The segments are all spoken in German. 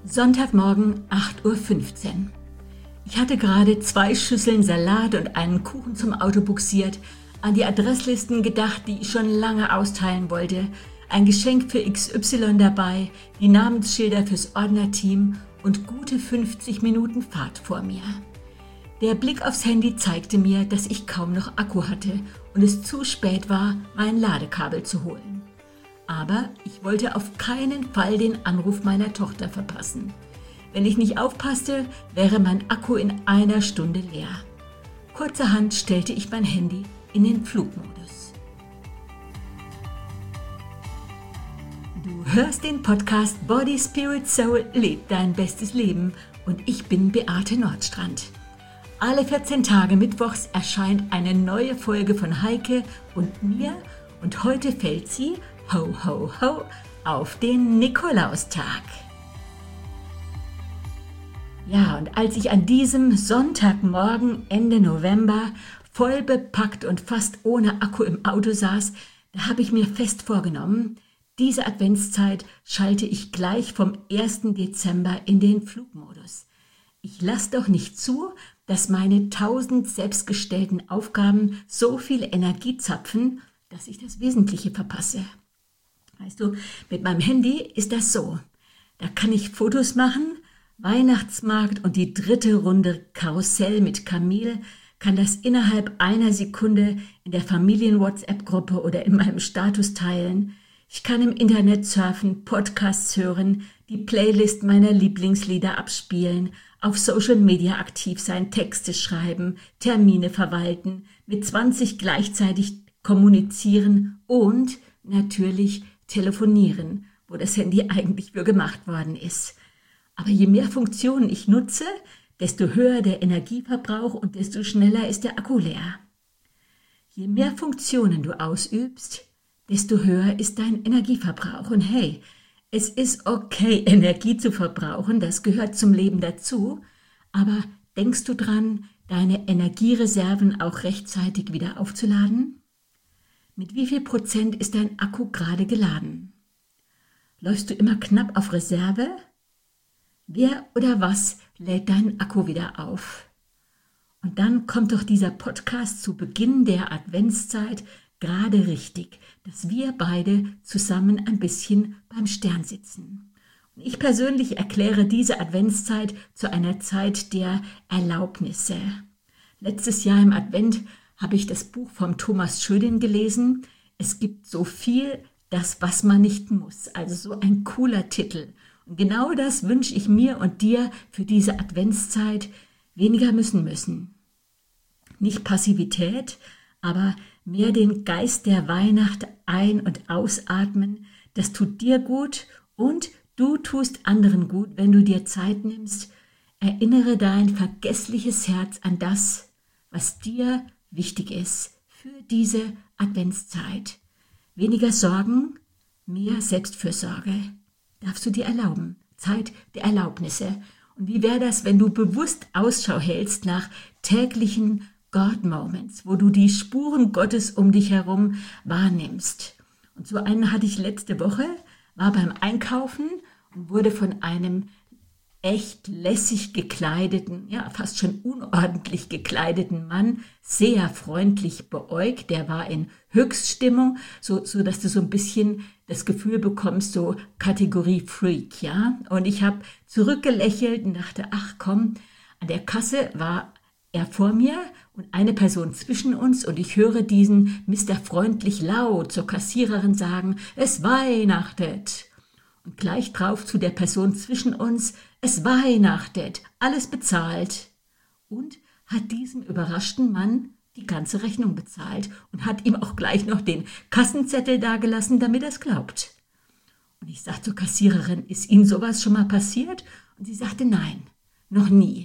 Sonntagmorgen 8:15 Uhr. Ich hatte gerade 2 Schüsseln Salat und einen Kuchen zum Auto bugsiert, an die Adresslisten gedacht, die ich schon lange austeilen wollte, ein Geschenk für XY dabei, die Namensschilder fürs Ordnerteam und gute 50 Minuten Fahrt vor mir. Der Blick aufs Handy zeigte mir, dass ich kaum noch Akku hatte und es zu spät war, mein Ladekabel zu holen. Aber ich wollte auf keinen Fall den Anruf meiner Tochter verpassen. Wenn ich nicht aufpasste, wäre mein Akku in einer Stunde leer. Kurzerhand stellte ich mein Handy in den Flugmodus. Du hörst den Podcast Body, Spirit, Soul, lebt dein bestes Leben und ich bin Beate Nordstrand. Alle 14 Tage mittwochs erscheint eine neue Folge von Heike und mir und heute fällt sie, ho ho ho, auf den Nikolaustag. Ja, und als ich an diesem Sonntagmorgen Ende November voll bepackt und fast ohne Akku im Auto saß, da habe ich mir fest vorgenommen, diese Adventszeit schalte ich gleich vom 1. Dezember in den Flugmodus. Ich lasse doch nicht zu, dass meine 1000 selbstgestellten Aufgaben so viel Energie zapfen, dass ich das Wesentliche verpasse. Weißt du, mit meinem Handy ist das so. Da kann ich Fotos machen, Weihnachtsmarkt und die 3. Runde Karussell mit Camille kann das innerhalb einer Sekunde in der Familien-WhatsApp-Gruppe oder in meinem Status teilen. Ich kann im Internet surfen, Podcasts hören, die Playlist meiner Lieblingslieder abspielen, auf Social Media aktiv sein, Texte schreiben, Termine verwalten, mit 20 gleichzeitig kommunizieren und natürlich telefonieren, wo das Handy eigentlich für gemacht worden ist. Aber je mehr Funktionen ich nutze, desto höher der Energieverbrauch und desto schneller ist der Akku leer. Je mehr Funktionen du ausübst, desto höher ist dein Energieverbrauch. Und hey, es ist okay, Energie zu verbrauchen, das gehört zum Leben dazu, aber denkst du dran, deine Energiereserven auch rechtzeitig wieder aufzuladen? Mit wie viel Prozent ist dein Akku gerade geladen? Läufst du immer knapp auf Reserve? Wer oder was lädt deinen Akku wieder auf? Und dann kommt doch dieser Podcast zu Beginn der Adventszeit gerade richtig, dass wir beide zusammen ein bisschen beim Stern sitzen. Und ich persönlich erkläre diese Adventszeit zu einer Zeit der Erlaubnisse. Letztes Jahr im Advent habe ich das Buch von Thomas Schödin gelesen. Es gibt so viel, das, was man nicht muss. Also so ein cooler Titel. Und genau das wünsche ich mir und dir für diese Adventszeit. Weniger müssen. Nicht Passivität, aber mehr den Geist der Weihnacht ein- und ausatmen. Das tut dir gut und du tust anderen gut, wenn du dir Zeit nimmst. Erinnere dein vergessliches Herz an das, was dir wichtig ist für diese Adventszeit. Weniger Sorgen, mehr Selbstfürsorge. Darfst du dir erlauben. Zeit der Erlaubnisse. Und wie wäre das, wenn du bewusst Ausschau hältst nach täglichen God-Moments, wo du die Spuren Gottes um dich herum wahrnimmst? Und so einen hatte ich letzte Woche, war beim Einkaufen und wurde von einem echt lässig gekleideten, ja fast schon unordentlich gekleideten Mann sehr freundlich beäugt. Der war in Höchststimmung, so dass du so ein bisschen das Gefühl bekommst, so Kategorie Freak, ja. Und ich habe zurückgelächelt und dachte, ach komm, an der Kasse war er vor mir und eine Person zwischen uns und ich höre diesen Mr. Freundlich laut zur Kassiererin sagen, es weihnachtet. Und gleich drauf zu der Person zwischen uns, es weihnachtet, alles bezahlt. Und hat diesem überraschten Mann die ganze Rechnung bezahlt und hat ihm auch gleich noch den Kassenzettel dagelassen, damit er es glaubt. Und ich sagte zur Kassiererin, ist Ihnen sowas schon mal passiert? Und sie sagte, nein, noch nie.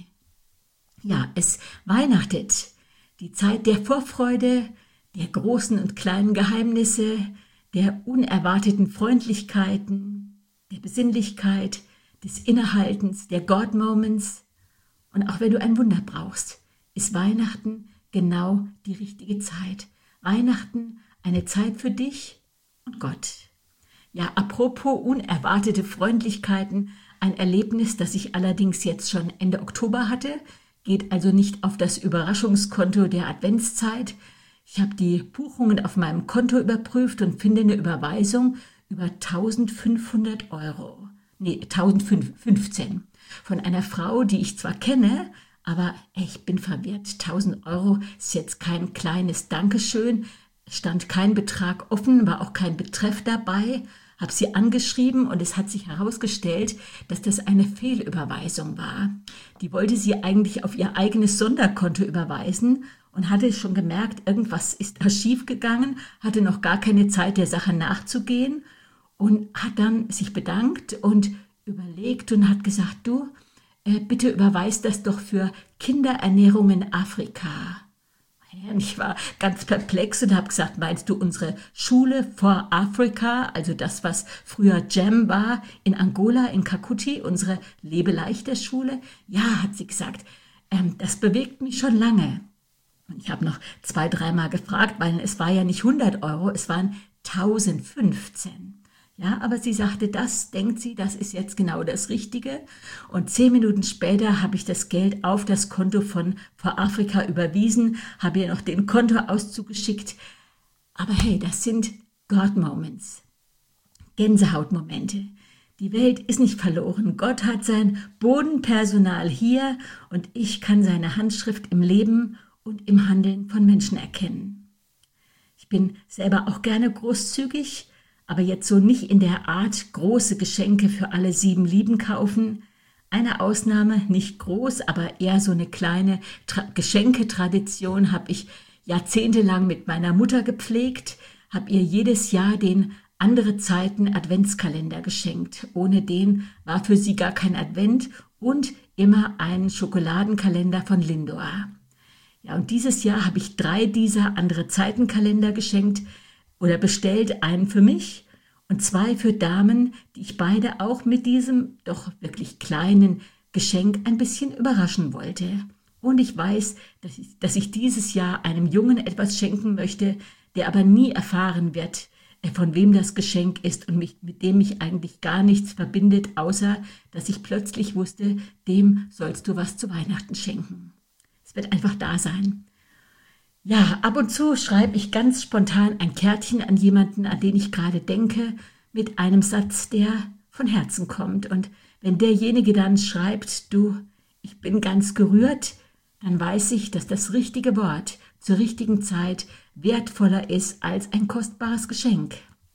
Ja, es weihnachtet, die Zeit der Vorfreude, der großen und kleinen Geheimnisse, der unerwarteten Freundlichkeiten, der Besinnlichkeit, des Innehaltens, der God-Moments. Und auch wenn du ein Wunder brauchst, ist Weihnachten genau die richtige Zeit. Weihnachten eine Zeit für dich und Gott. Ja, apropos unerwartete Freundlichkeiten, Ein Erlebnis, das ich allerdings jetzt schon Ende Oktober hatte, geht also nicht auf das Überraschungskonto der Adventszeit. Ich habe die Buchungen auf meinem Konto überprüft und finde eine Überweisung über 1.500 Euro. Nee, 1.015 von einer Frau, die ich zwar kenne, aber ich bin verwirrt. 1.000 Euro ist jetzt kein kleines Dankeschön. Stand kein Betrag offen, war auch kein Betreff dabei. Habe sie angeschrieben und es hat sich herausgestellt, dass das eine Fehlüberweisung war. Die wollte sie eigentlich auf ihr eigenes Sonderkonto überweisen und hatte schon gemerkt, irgendwas ist da schiefgegangen, hatte noch gar keine Zeit, der Sache nachzugehen und hat dann sich bedankt und überlegt und hat gesagt, du, bitte überweis das doch für Kinderernährung in Afrika. Und ich war ganz perplex und habe gesagt, meinst du unsere Schule for Africa, also das, was früher GEM war, in Angola, in Kakuti, unsere Lebeleichter Schule? Ja, hat sie gesagt, das bewegt mich schon lange. Und ich habe noch 2-3 Mal gefragt, weil es war ja nicht 100 Euro, es waren 1.015. Ja, aber sie sagte, das denkt sie, das ist jetzt genau das Richtige. Und 10 Minuten später habe ich das Geld auf das Konto von For Africa überwiesen, habe ihr noch den Kontoauszug geschickt. Aber hey, das sind God-Moments, Gänsehautmomente. Die Welt ist nicht verloren. Gott hat sein Bodenpersonal hier und ich kann seine Handschrift im Leben und im Handeln von Menschen erkennen. Ich bin selber auch gerne großzügig, aber jetzt so nicht in der Art große Geschenke für alle 7 Lieben kaufen. Eine Ausnahme, nicht groß, aber eher so eine kleine Geschenketradition habe ich jahrzehntelang mit meiner Mutter gepflegt, habe ihr jedes Jahr den andere Zeiten Adventskalender geschenkt. Ohne den war für sie gar kein Advent und immer ein Schokoladenkalender von Lindor. Ja, und dieses Jahr habe ich 3 dieser andere Zeitenkalender geschenkt, oder bestellt, einen für mich und 2 für Damen, die ich beide auch mit diesem doch wirklich kleinen Geschenk ein bisschen überraschen wollte. Und ich weiß, dass ich dieses Jahr einem Jungen etwas schenken möchte, der aber nie erfahren wird, von wem das Geschenk ist und mit dem mich eigentlich gar nichts verbindet, außer dass ich plötzlich wusste, dem sollst du was zu Weihnachten schenken. Es wird einfach da sein. Ja, ab und zu schreibe ich ganz spontan ein Kärtchen an jemanden, an den ich gerade denke, mit einem Satz, der von Herzen kommt. Und wenn derjenige dann schreibt, du, ich bin ganz gerührt, dann weiß ich, dass das richtige Wort zur richtigen Zeit wertvoller ist als ein kostbares Geschenk.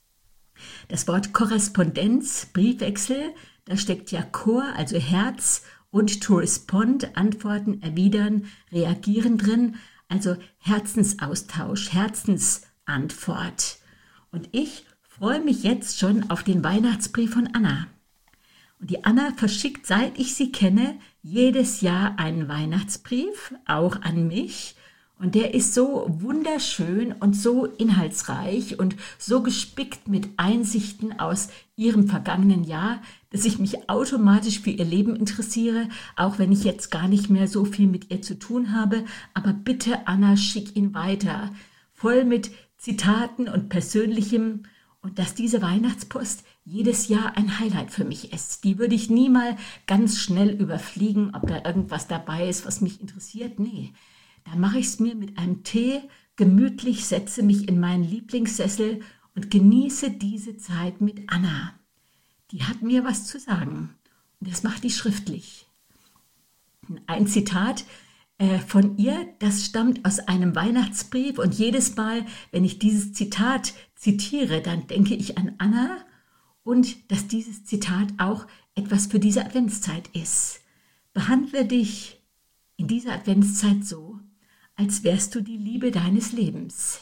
Das Wort Korrespondenz, Briefwechsel, da steckt ja Cor, also Herz, und to respond, Antworten, erwidern, reagieren drin. Also Herzensaustausch, Herzensantwort. Und ich freue mich jetzt schon auf den Weihnachtsbrief von Anna. Und die Anna verschickt, seit ich sie kenne, jedes Jahr einen Weihnachtsbrief, auch an mich. Und der ist so wunderschön und so inhaltsreich und so gespickt mit Einsichten aus ihrem vergangenen Jahr, dass ich mich automatisch für ihr Leben interessiere, auch wenn ich jetzt gar nicht mehr so viel mit ihr zu tun habe. Aber bitte, Anna, schick ihn weiter. Voll mit Zitaten und Persönlichem. Und dass diese Weihnachtspost jedes Jahr ein Highlight für mich ist. Die würde ich nie mal ganz schnell überfliegen, ob da irgendwas dabei ist, was mich interessiert. Nee. Da mache ich es mir mit einem Tee gemütlich, setze mich in meinen Lieblingssessel und genieße diese Zeit mit Anna. Die hat mir was zu sagen und das macht die schriftlich. Ein Zitat von ihr, das stammt aus einem Weihnachtsbrief und jedes Mal, wenn ich dieses Zitat zitiere, dann denke ich an Anna und dass dieses Zitat auch etwas für diese Adventszeit ist. Behandle dich in dieser Adventszeit so, als wärst du die Liebe deines Lebens.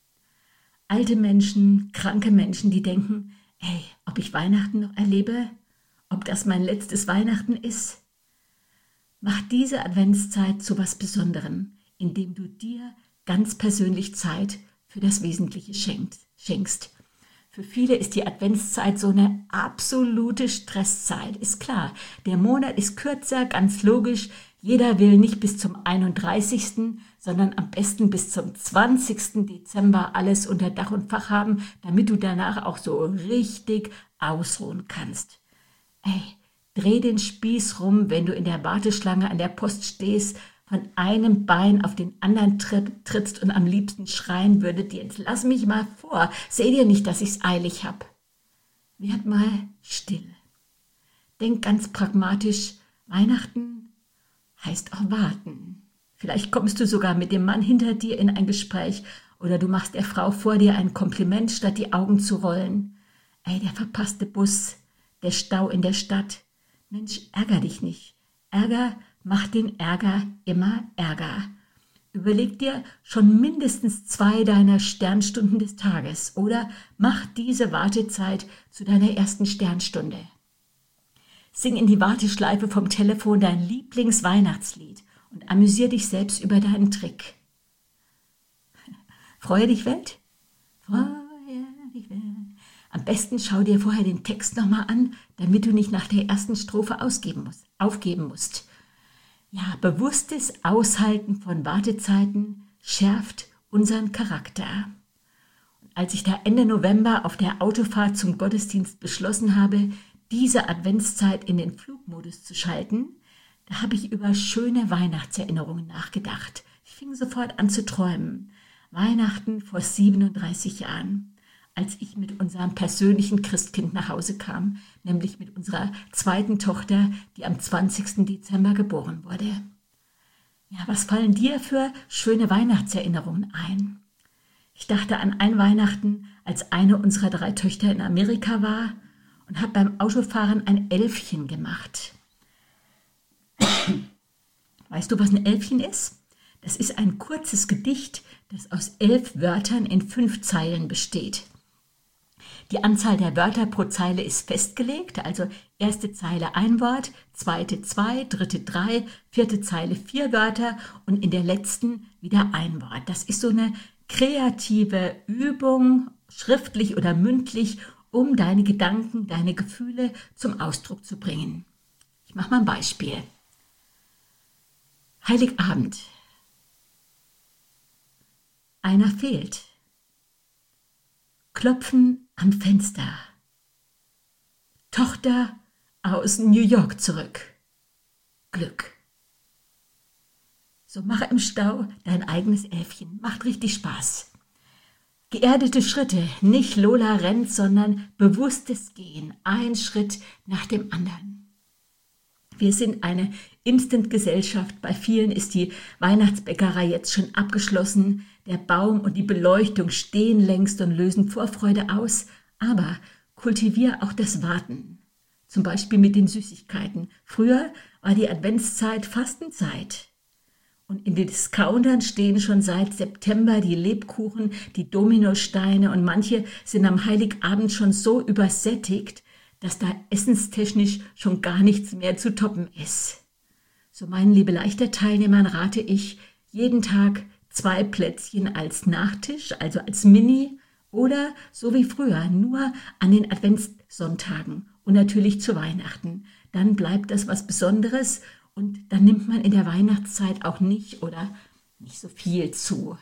Alte Menschen, kranke Menschen, die denken, ey, ob ich Weihnachten noch erlebe, ob das mein letztes Weihnachten ist. Mach diese Adventszeit zu was Besonderem, indem du dir ganz persönlich Zeit für das Wesentliche schenkst. Für viele ist die Adventszeit so eine absolute Stresszeit, ist klar. Der Monat ist kürzer, ganz logisch. Jeder will nicht bis zum 31., sondern am besten bis zum 20. Dezember alles unter Dach und Fach haben, damit du danach auch so richtig ausruhen kannst. Ey, Dreh den Spieß rum, wenn du in der Warteschlange an der Post stehst, von einem Bein auf den anderen trittst und am liebsten schreien würdet, jetzt lass mich mal vor, seh dir nicht, dass ich's eilig hab. Werd mal still. Denk ganz pragmatisch, Weihnachten heißt auch warten. Vielleicht kommst du sogar mit dem Mann hinter dir in ein Gespräch oder du machst der Frau vor dir ein Kompliment, statt die Augen zu rollen. Ey, der verpasste Bus, der Stau in der Stadt. Mensch, ärger dich nicht. Ärger macht den Ärger immer Ärger. Überleg dir schon mindestens 2 deiner Sternstunden des Tages oder mach diese Wartezeit zu deiner ersten Sternstunde. Sing in die Warteschleife vom Telefon dein Lieblingsweihnachtslied und amüsier dich selbst über deinen Trick. Freue dich, Welt? Freue dich, Welt. Am besten schau dir vorher den Text nochmal an, damit du nicht nach der ersten Strophe aufgeben musst. Ja, bewusstes Aushalten von Wartezeiten schärft unseren Charakter. Und als ich da Ende November auf der Autofahrt zum Gottesdienst beschlossen habe, diese Adventszeit in den Flugmodus zu schalten, da habe ich über schöne Weihnachtserinnerungen nachgedacht. Ich fing sofort an zu träumen. Weihnachten vor 37 Jahren, als ich mit unserem persönlichen Christkind nach Hause kam, nämlich mit unserer zweiten Tochter, die am 20. Dezember geboren wurde. Ja, was fallen dir für schöne Weihnachtserinnerungen ein? Ich dachte an ein Weihnachten, als eine unserer 3 Töchter in Amerika war und habe beim Autofahren ein Elfchen gemacht. Weißt du, was ein Elfchen ist? Das ist ein kurzes Gedicht, das aus 11 Wörtern in 5 Zeilen besteht. Die Anzahl der Wörter pro Zeile ist festgelegt, also erste Zeile ein Wort, zweite 2, dritte 3, vierte Zeile 4 Wörter und in der letzten wieder ein Wort. Das ist so eine kreative Übung, schriftlich oder mündlich, um deine Gedanken, deine Gefühle zum Ausdruck zu bringen. Ich mache mal ein Beispiel. Heiligabend. Einer fehlt. Klopfen am Fenster. Tochter aus New York zurück. Glück. So mach im Stau dein eigenes Elfchen. Macht richtig Spaß. Geerdete Schritte, nicht Lola rennt, sondern bewusstes Gehen, ein Schritt nach dem anderen. Wir sind eine Instant-Gesellschaft. Bei vielen ist die Weihnachtsbäckerei jetzt schon abgeschlossen. Der Baum und die Beleuchtung stehen längst und lösen Vorfreude aus. Aber kultivier auch das Warten. Zum Beispiel mit den Süßigkeiten. Früher war die Adventszeit Fastenzeit. Und in den Discountern stehen schon seit September die Lebkuchen, die Dominosteine und manche sind am Heiligabend schon so übersättigt, dass da essenstechnisch schon gar nichts mehr zu toppen ist. So meinen Liebe-Leichter-Teilnehmern rate ich, jeden Tag 2 Plätzchen als Nachtisch, also als Mini oder so wie früher nur an den Adventssonntagen und natürlich zu Weihnachten. Dann bleibt das was Besonderes und dann nimmt man in der Weihnachtszeit auch nicht so viel zu.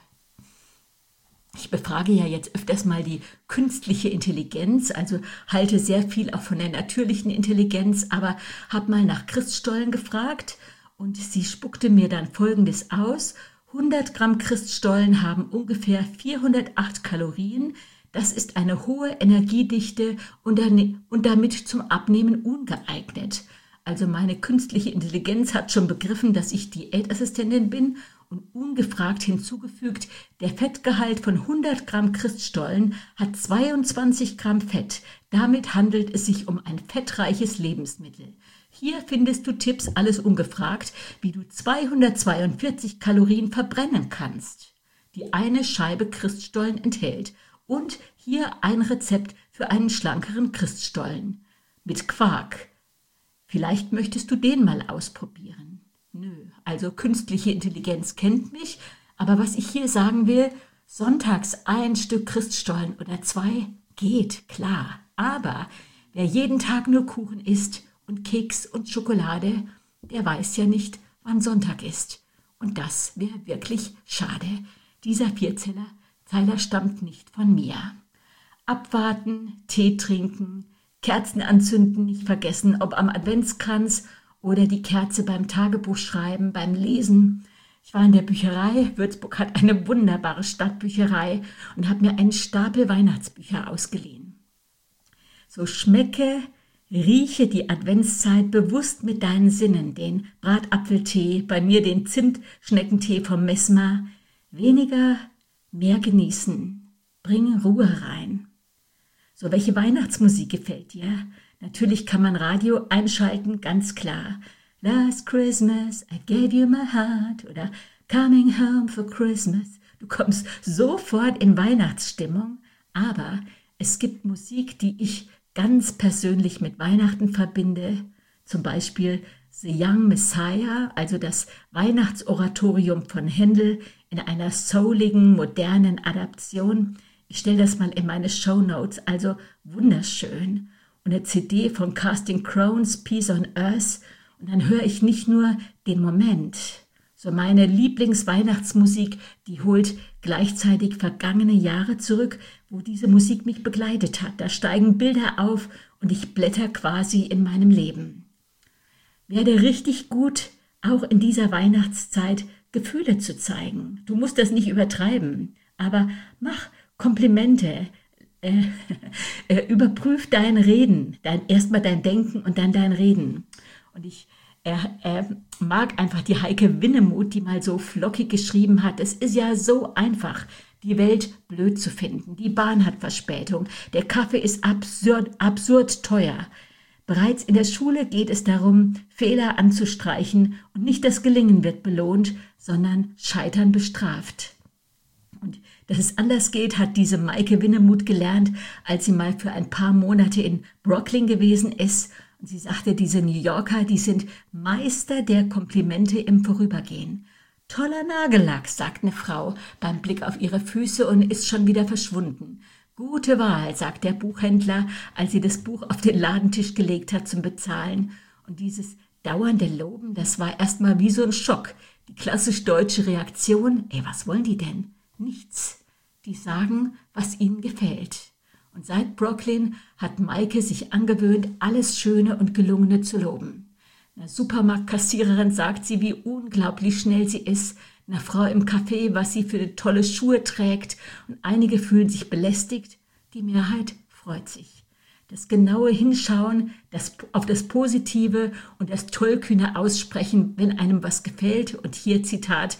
Ich befrage ja jetzt öfters mal die künstliche Intelligenz, also halte sehr viel auch von der natürlichen Intelligenz, aber habe mal nach Christstollen gefragt und sie spuckte mir dann Folgendes aus. 100 Gramm Christstollen haben ungefähr 408 Kalorien. Das ist eine hohe Energiedichte und damit zum Abnehmen ungeeignet. Also meine künstliche Intelligenz hat schon begriffen, dass ich Diätassistentin bin und ungefragt hinzugefügt, der Fettgehalt von 100 Gramm Christstollen hat 22 Gramm Fett. Damit handelt es sich um ein fettreiches Lebensmittel. Hier findest du Tipps, alles ungefragt, wie du 242 Kalorien verbrennen kannst, die eine Scheibe Christstollen enthält. Und hier ein Rezept für einen schlankeren Christstollen mit Quark. Vielleicht möchtest du den mal ausprobieren. Nö, also künstliche Intelligenz kennt mich, aber was ich hier sagen will, sonntags ein Stück Christstollen oder 2 geht, klar. Aber wer jeden Tag nur Kuchen isst und Keks und Schokolade, der weiß ja nicht, wann Sonntag ist. Und das wäre wirklich schade. Dieser Vierzeiler stammt nicht von mir. Abwarten, Tee trinken, Kerzen anzünden nicht vergessen, ob am Adventskranz oder die Kerze beim Tagebuchschreiben, beim Lesen. Ich war in der Bücherei. Würzburg hat eine wunderbare Stadtbücherei und habe mir einen Stapel Weihnachtsbücher ausgeliehen. So schmecke, rieche die Adventszeit bewusst mit deinen Sinnen, den Bratapfeltee, bei mir den Zimtschneckentee vom Messmer. Weniger, mehr genießen. Bring Ruhe rein. So, welche Weihnachtsmusik gefällt dir? Natürlich kann man Radio einschalten, ganz klar. Last Christmas, I gave you my heart oder Coming Home for Christmas. Du kommst sofort in Weihnachtsstimmung, aber es gibt Musik, die ich ganz persönlich mit Weihnachten verbinde. Zum Beispiel The Young Messiah, also das Weihnachtsoratorium von Händel in einer souligen, modernen Adaption. Ich stelle das mal in meine Shownotes, also wunderschön. Und eine CD von Casting Crowns, Peace on Earth. Und dann höre ich nicht nur den Moment. So meine Lieblingsweihnachtsmusik, die holt gleichzeitig vergangene Jahre zurück, wo diese Musik mich begleitet hat. Da steigen Bilder auf und ich blätter quasi in meinem Leben. Werde richtig gut, auch in dieser Weihnachtszeit Gefühle zu zeigen. Du musst das nicht übertreiben, aber mach Komplimente, überprüf dein Reden, erstmal dein Denken und dann dein Reden. Und ich mag einfach die Heike Winnemuth, die mal so flockig geschrieben hat, es ist ja so einfach, die Welt blöd zu finden. Die Bahn hat Verspätung, der Kaffee ist absurd teuer. Bereits in der Schule geht es darum, Fehler anzustreichen und nicht das Gelingen wird belohnt, sondern Scheitern bestraft. Und dass es anders geht, hat diese Maike Winnemuth gelernt, als sie mal für ein paar Monate in Brooklyn gewesen ist. Und sie sagte, diese New Yorker, die sind Meister der Komplimente im Vorübergehen. Toller Nagellack, sagt eine Frau beim Blick auf ihre Füße und ist schon wieder verschwunden. Gute Wahl, sagt der Buchhändler, als sie das Buch auf den Ladentisch gelegt hat zum Bezahlen. Und dieses dauernde Loben, das war erstmal wie so ein Schock. Die klassisch deutsche Reaktion, was wollen die denn? Nichts. Die sagen, was ihnen gefällt. Und seit Brooklyn hat Maike sich angewöhnt, alles Schöne und Gelungene zu loben. Einer Supermarktkassiererin sagt sie, wie unglaublich schnell sie ist. Einer Frau im Café, was sie für tolle Schuhe trägt. Und einige fühlen sich belästigt. Die Mehrheit freut sich. Das genaue Hinschauen, auf das Positive und das tollkühne Aussprechen, wenn einem was gefällt. Und hier Zitat,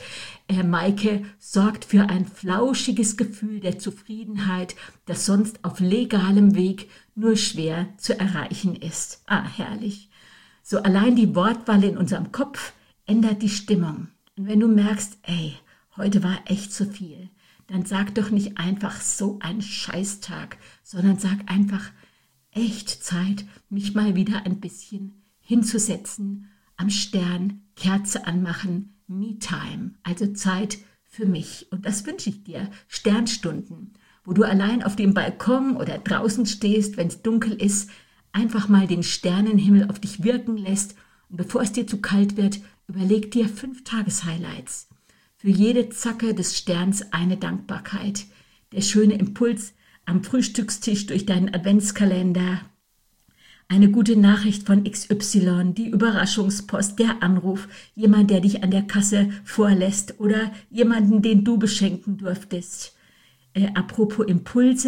Maike sorgt für ein flauschiges Gefühl der Zufriedenheit, das sonst auf legalem Weg nur schwer zu erreichen ist. Herrlich. So allein die Wortwahl in unserem Kopf ändert die Stimmung. Und wenn du merkst, heute war echt zu viel, dann sag doch nicht einfach so ein Scheißtag, sondern sag einfach, echt Zeit, mich mal wieder ein bisschen hinzusetzen, am Stern, Kerze anmachen, Me-Time, also Zeit für mich. Und das wünsche ich dir, Sternstunden, wo du allein auf dem Balkon oder draußen stehst, wenn es dunkel ist, einfach mal den Sternenhimmel auf dich wirken lässt und bevor es dir zu kalt wird, überleg dir 5 Tageshighlights. Für jede Zacke des Sterns eine Dankbarkeit. Der schöne Impuls am Frühstückstisch durch deinen Adventskalender. Eine gute Nachricht von XY, die Überraschungspost, der Anruf, jemand, der dich an der Kasse vorlässt oder jemanden, den du beschenken durftest. Apropos Impulse,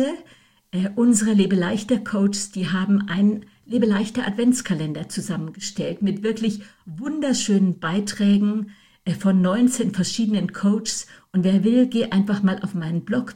unsere Lebeleichter-Coaches, die haben einen Lebeleichter-Adventskalender zusammengestellt mit wirklich wunderschönen Beiträgen von 19 verschiedenen Coaches. Und wer will, geh einfach mal auf meinen Blog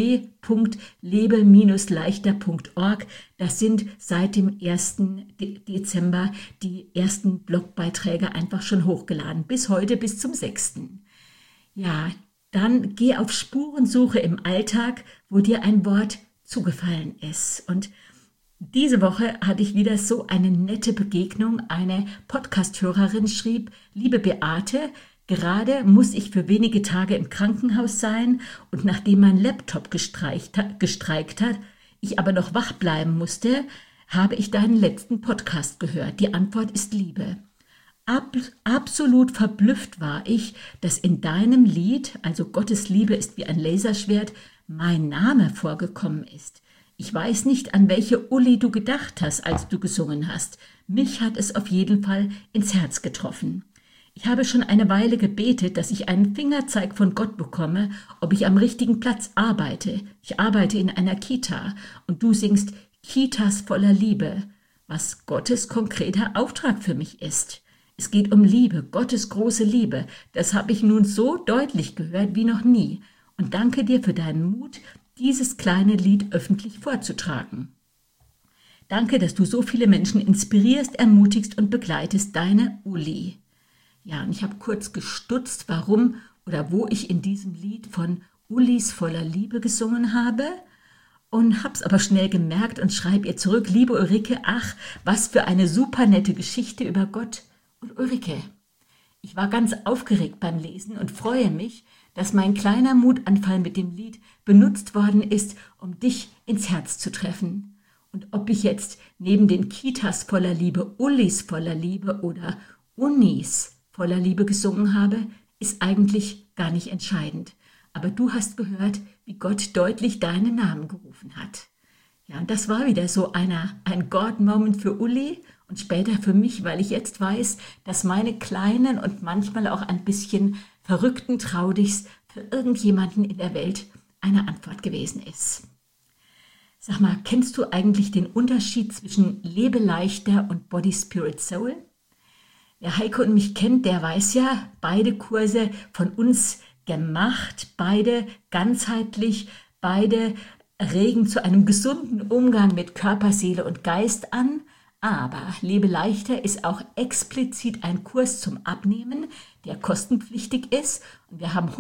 www.lebe-leichter.org. Das sind seit dem 1. Dezember die ersten Blogbeiträge einfach schon hochgeladen. Bis heute, bis zum 6. Ja, dann geh auf Spurensuche im Alltag, wo dir ein Wort zugefallen ist. Und diese Woche hatte ich wieder so eine nette Begegnung. Eine Podcast-Hörerin schrieb, liebe Beate, gerade muss ich für wenige Tage im Krankenhaus sein und nachdem mein Laptop gestreikt hat, ich aber noch wach bleiben musste, habe ich deinen letzten Podcast gehört. Die Antwort ist Liebe. Absolut verblüfft war ich, dass in deinem Lied, also Gottes Liebe ist wie ein Laserschwert, mein Name vorgekommen ist. Ich weiß nicht, an welche Uli du gedacht hast, als du gesungen hast. Mich hat es auf jeden Fall ins Herz getroffen. Ich habe schon eine Weile gebetet, dass ich einen Fingerzeig von Gott bekomme, ob ich am richtigen Platz arbeite. Ich arbeite in einer Kita und du singst Kitas voller Liebe, was Gottes konkreter Auftrag für mich ist. Es geht um Liebe, Gottes große Liebe. Das habe ich nun so deutlich gehört wie noch nie. Und danke dir für deinen Mut, dieses kleine Lied öffentlich vorzutragen. Danke, dass du so viele Menschen inspirierst, ermutigst und begleitest, deine Uli. Ja, und ich habe kurz gestutzt, warum oder wo ich in diesem Lied von Ulis voller Liebe gesungen habe und habe es aber schnell gemerkt und schreibe ihr zurück, liebe Ulrike, ach, was für eine super nette Geschichte über Gott und Ulrike. Ich war ganz aufgeregt beim Lesen und freue mich, dass mein kleiner Mutanfall mit dem Lied benutzt worden ist, um dich ins Herz zu treffen. Und ob ich jetzt neben den Kitas voller Liebe, Ulis voller Liebe oder Unis voller Liebe gesungen habe, ist eigentlich gar nicht entscheidend. Aber du hast gehört, wie Gott deutlich deinen Namen gerufen hat. Ja, und das war wieder so ein God-Moment für Uli und später für mich, weil ich jetzt weiß, dass meine kleinen und manchmal auch ein bisschen verrückten Traudichs für irgendjemanden in der Welt eine Antwort gewesen ist. Sag mal, kennst du eigentlich den Unterschied zwischen Lebe leichter und Body, Spirit, Soul? Wer Heiko und mich kennt, der weiß ja, beide Kurse von uns gemacht, beide ganzheitlich, beide regen zu einem gesunden Umgang mit Körper, Seele und Geist an. Aber Lebe leichter ist auch explizit ein Kurs zum Abnehmen, der kostenpflichtig ist. Und wir haben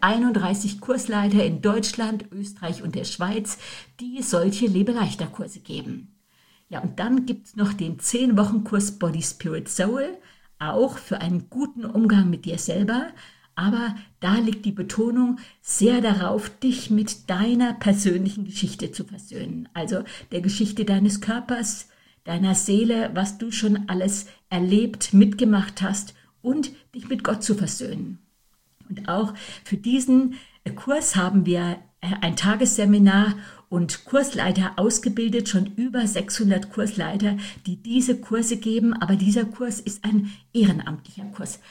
131 Kursleiter in Deutschland, Österreich und der Schweiz, die solche Lebe leichter Kurse geben. Ja, und dann gibt es noch den 10-Wochen-Kurs Body, Spirit, Soul, auch für einen guten Umgang mit dir selber. Aber da liegt die Betonung sehr darauf, dich mit deiner persönlichen Geschichte zu versöhnen. Also der Geschichte deines Körpers, deiner Seele, was du schon alles erlebt, mitgemacht hast und dich mit Gott zu versöhnen. Und auch für diesen Kurs haben wir ein Tagesseminar und Kursleiter ausgebildet, schon über 600 Kursleiter, die diese Kurse geben. Aber dieser Kurs ist ein ehrenamtlicher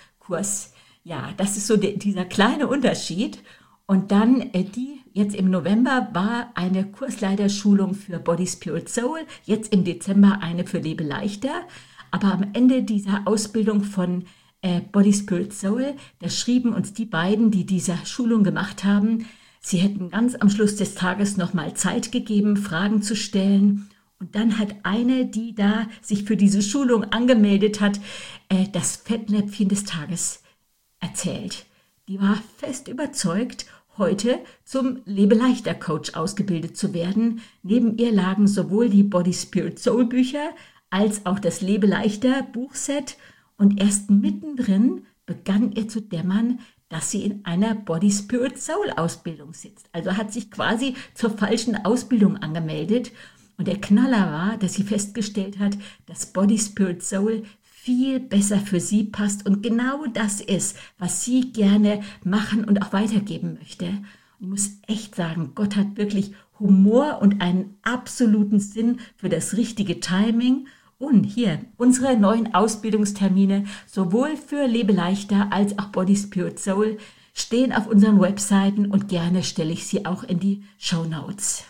Kurs. Ja, das ist so dieser kleine Unterschied. Und dann jetzt im November war eine Kursleiterschulung für Body, Spirit, Soul, jetzt im Dezember eine für Lebe leichter. Aber am Ende dieser Ausbildung von Body, Spirit, Soul, da schrieben uns die beiden, die diese Schulung gemacht haben, sie hätten ganz am Schluss des Tages nochmal Zeit gegeben, Fragen zu stellen. Und dann hat eine, die da sich für diese Schulung angemeldet hat, das Fettnäpfchen des Tages erzählt. Die war fest überzeugt, heute zum Lebe-Leichter-Coach ausgebildet zu werden. Neben ihr lagen sowohl die Body, Spirit, Soul Bücher als auch das Lebe-Leichter-Buchset. Und erst mittendrin begann ihr zu dämmern, dass sie in einer Body, Spirit, Soul Ausbildung sitzt. Also hat sich quasi zur falschen Ausbildung angemeldet. Und der Knaller war, dass sie festgestellt hat, dass Body, Spirit, Soul viel besser für sie passt und genau das ist, was sie gerne machen und auch weitergeben möchte. Und ich muss echt sagen, Gott hat wirklich Humor und einen absoluten Sinn für das richtige Timing. Und hier, unsere neuen Ausbildungstermine, sowohl für Lebe leichter als auch Body, Spirit, Soul, stehen auf unseren Webseiten und gerne stelle ich sie auch in die Shownotes.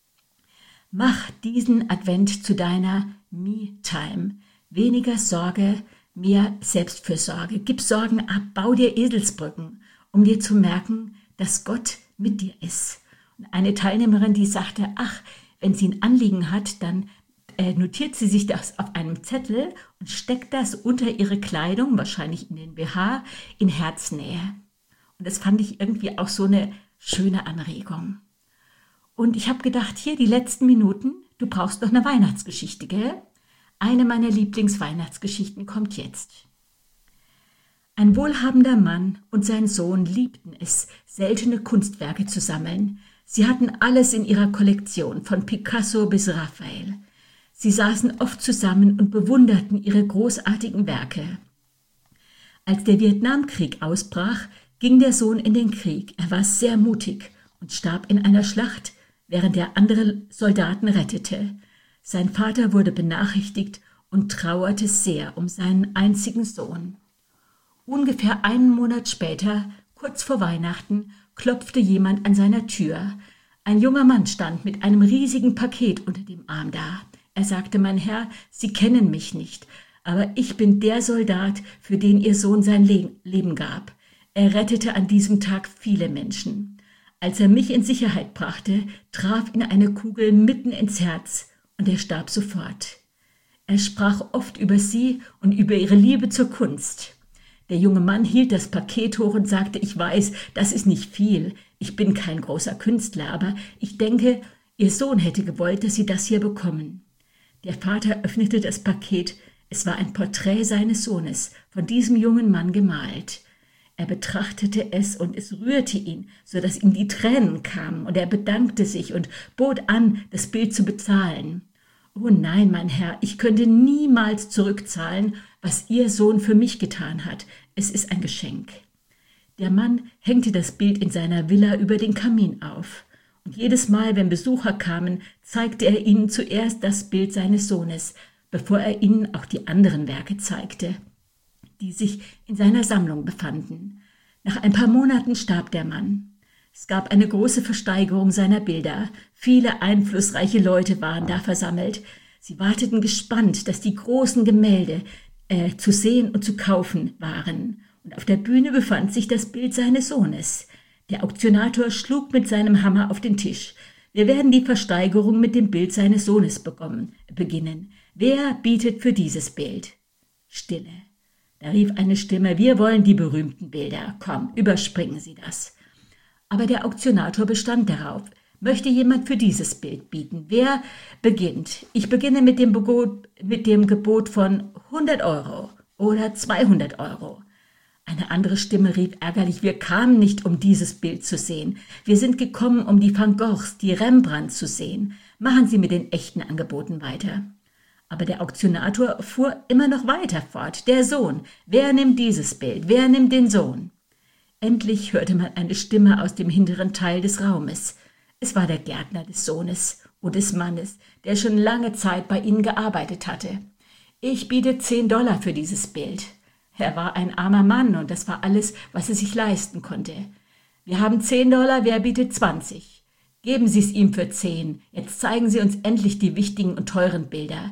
Mach diesen Advent zu deiner Me-Time. Weniger Sorge, mehr Selbstfürsorge. Gib Sorgen ab, bau dir Eselsbrücken, um dir zu merken, dass Gott mit dir ist. Und eine Teilnehmerin, die sagte, ach, wenn sie ein Anliegen hat, dann notiert sie sich das auf einem Zettel und steckt das unter ihre Kleidung, wahrscheinlich in den BH, in Herznähe. Und das fand ich irgendwie auch so eine schöne Anregung. Und ich habe gedacht, hier die letzten Minuten, du brauchst noch eine Weihnachtsgeschichte, gell? Eine meiner Lieblingsweihnachtsgeschichten kommt jetzt. Ein wohlhabender Mann und sein Sohn liebten es, seltene Kunstwerke zu sammeln. Sie hatten alles in ihrer Kollektion, von Picasso bis Raphael. Sie saßen oft zusammen und bewunderten ihre großartigen Werke. Als der Vietnamkrieg ausbrach, ging der Sohn in den Krieg. Er war sehr mutig und starb in einer Schlacht während er andere Soldaten rettete. Sein Vater wurde benachrichtigt und trauerte sehr um seinen einzigen Sohn. Ungefähr einen Monat später, kurz vor Weihnachten, klopfte jemand an seiner Tür. Ein junger Mann stand mit einem riesigen Paket unter dem Arm da. Er sagte: Mein Herr, Sie kennen mich nicht, aber ich bin der Soldat, für den Ihr Sohn sein Leben gab. Er rettete an diesem Tag viele Menschen. Als er mich in Sicherheit brachte, traf ihn eine Kugel mitten ins Herz und er starb sofort. Er sprach oft über Sie und über Ihre Liebe zur Kunst. Der junge Mann hielt das Paket hoch und sagte: Ich weiß, das ist nicht viel. Ich bin kein großer Künstler, aber ich denke, Ihr Sohn hätte gewollt, dass Sie das hier bekommen. Der Vater öffnete das Paket. Es war ein Porträt seines Sohnes, von diesem jungen Mann gemalt. Er betrachtete es und es rührte ihn, so dass ihm die Tränen kamen, und er bedankte sich und bot an, das Bild zu bezahlen. »Oh nein, mein Herr, ich könnte niemals zurückzahlen, was Ihr Sohn für mich getan hat. Es ist ein Geschenk.« Der Mann hängte das Bild in seiner Villa über den Kamin auf. Und jedes Mal, wenn Besucher kamen, zeigte er ihnen zuerst das Bild seines Sohnes, bevor er ihnen auch die anderen Werke zeigte, die sich in seiner Sammlung befanden. Nach ein paar Monaten starb der Mann. Es gab eine große Versteigerung seiner Bilder. Viele einflussreiche Leute waren da versammelt. Sie warteten gespannt, dass die großen Gemälde zu sehen und zu kaufen waren. Und auf der Bühne befand sich das Bild seines Sohnes. Der Auktionator schlug mit seinem Hammer auf den Tisch. »Wir werden die Versteigerung mit dem Bild seines Sohnes beginnen. Wer bietet für dieses Bild?« Stille. Da rief eine Stimme: »Wir wollen die berühmten Bilder. Komm, überspringen Sie das.« Aber der Auktionator bestand darauf. »Möchte jemand für dieses Bild bieten? Wer beginnt? Ich beginne mit dem Gebot von 100 Euro oder 200 Euro. Eine andere Stimme rief ärgerlich: »Wir kamen nicht, um dieses Bild zu sehen. Wir sind gekommen, um die Van Goghs, die Rembrandts zu sehen. Machen Sie mit den echten Angeboten weiter.« Aber der Auktionator fuhr immer noch weiter fort. »Der Sohn. Wer nimmt dieses Bild? Wer nimmt den Sohn?« Endlich hörte man eine Stimme aus dem hinteren Teil des Raumes. Es war der Gärtner des Sohnes und des Mannes, der schon lange Zeit bei ihnen gearbeitet hatte. »Ich biete $10 für dieses Bild.« Er war ein armer Mann und das war alles, was er sich leisten konnte. »Wir haben $10, wer bietet 20? Geben Sie es ihm für 10. Jetzt zeigen Sie uns endlich die wichtigen und teuren Bilder.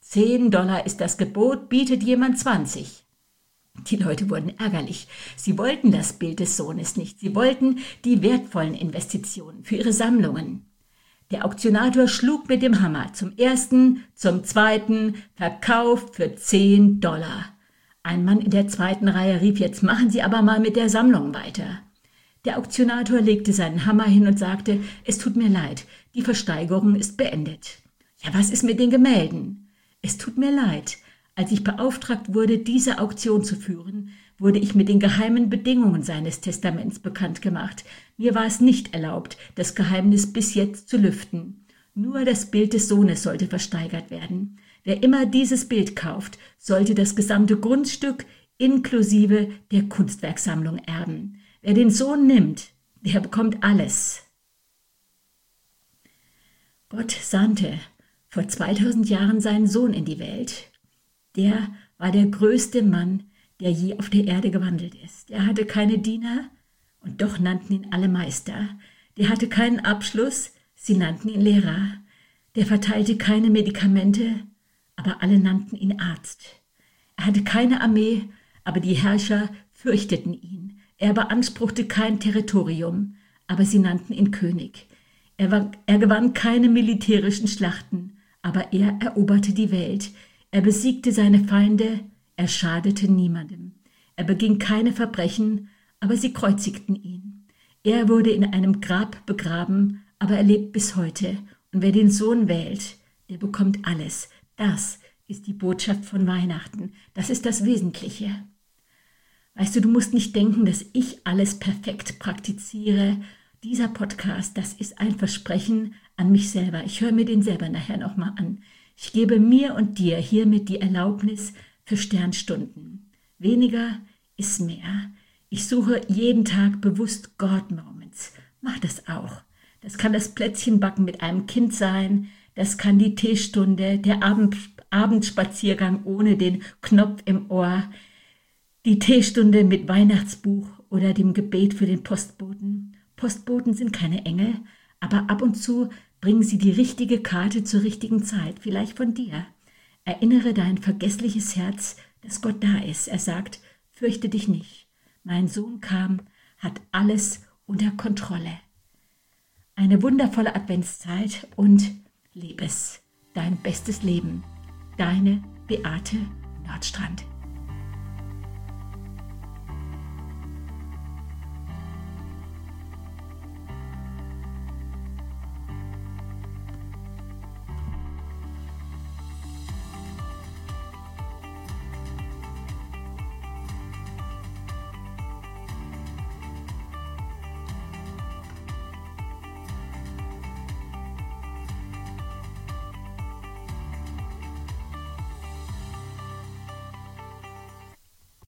$10 ist das Gebot, bietet jemand 20. Die Leute wurden ärgerlich. Sie wollten das Bild des Sohnes nicht. Sie wollten die wertvollen Investitionen für ihre Sammlungen. Der Auktionator schlug mit dem Hammer. Zum ersten, zum zweiten, verkauft für $10. Ein Mann in der zweiten Reihe rief: »Jetzt machen Sie aber mal mit der Sammlung weiter.« Der Auktionator legte seinen Hammer hin und sagte: »Es tut mir leid, die Versteigerung ist beendet.« »Ja, was ist mit den Gemälden?« »Es tut mir leid. Als ich beauftragt wurde, diese Auktion zu führen, wurde ich mit den geheimen Bedingungen seines Testaments bekannt gemacht. Mir war es nicht erlaubt, das Geheimnis bis jetzt zu lüften. Nur das Bild des Sohnes sollte versteigert werden. Wer immer dieses Bild kauft, sollte das gesamte Grundstück inklusive der Kunstwerksammlung erben. Wer den Sohn nimmt, der bekommt alles.« Gott sandte vor 2000 Jahren seinen Sohn in die Welt. Der war der größte Mann, der je auf der Erde gewandelt ist. Er hatte keine Diener und doch nannten ihn alle Meister. Der hatte keinen Abschluss, sie nannten ihn Lehrer. Der verteilte keine Medikamente, aber alle nannten ihn Arzt. Er hatte keine Armee, aber die Herrscher fürchteten ihn. Er beanspruchte kein Territorium, aber sie nannten ihn König. Er gewann keine militärischen Schlachten, aber er eroberte die Welt. Er besiegte seine Feinde, er schadete niemandem. Er beging keine Verbrechen, aber sie kreuzigten ihn. Er wurde in einem Grab begraben, aber er lebt bis heute. Und wer den Sohn wählt, der bekommt alles. Das ist die Botschaft von Weihnachten. Das ist das Wesentliche. Weißt du, du musst nicht denken, dass ich alles perfekt praktiziere. Dieser Podcast, das ist ein Versprechen an mich selber. Ich höre mir den selber nachher nochmal an. Ich gebe mir und dir hiermit die Erlaubnis für Sternstunden. Weniger ist mehr. Ich suche jeden Tag bewusst God-Moments. Mach das auch. Das kann das Plätzchenbacken mit einem Kind sein, das kann die Teestunde, der Abendspaziergang ohne den Knopf im Ohr, die Teestunde mit Weihnachtsbuch oder dem Gebet für den Postboten. Postboten sind keine Engel, aber ab und zu bringen sie die richtige Karte zur richtigen Zeit, vielleicht von dir. Erinnere dein vergessliches Herz, dass Gott da ist. Er sagt, fürchte dich nicht. Mein Sohn kam, hat alles unter Kontrolle. Eine wundervolle Adventszeit und leb es. Dein bestes Leben. Deine Beate Nordstrand.